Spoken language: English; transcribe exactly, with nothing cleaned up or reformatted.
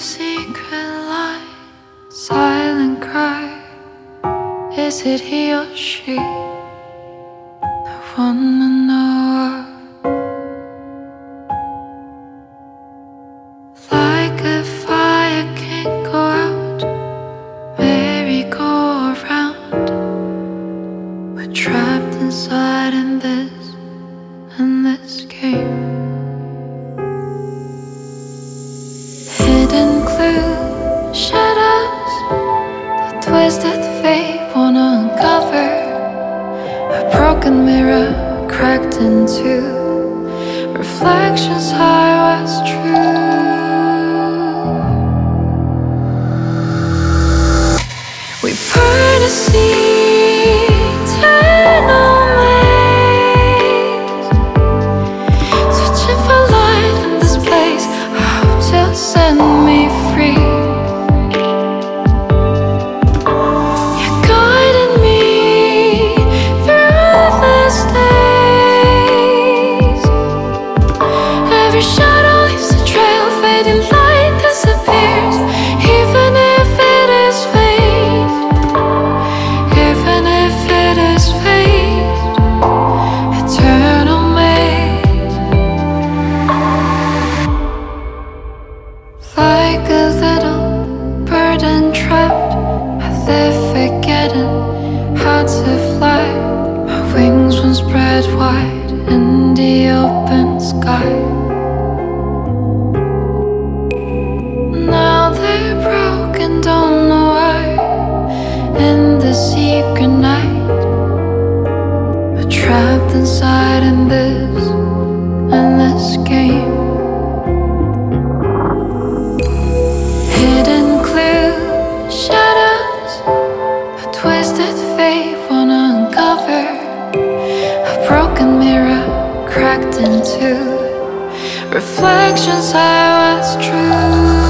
secret lie, silent cry. Is it he or she? I wanna know. Like a fire can't go out, merry-go-round. We're trapped inside in this, in this game. Hidden clue, shadows, the twisted fate wanna uncover. A broken mirror cracked in two, reflections I was true. We burn a sea, eternal maze, searching for life in this place. I hope to set me free. You guided me through these days. Every shadow leaves a trail, fading light disappears. Even if it is fate, even if it is fate, eternal maze. Like a little burden trapped, I live forgetting how to fly. My wings once spread wide in the open sky. Now they're broken, don't know why. In the secret night, we're trapped inside in this, in this game. Hidden clue, shadows, a twisted fate wanna uncover. A broken mirror cracked in two, reflections I was true.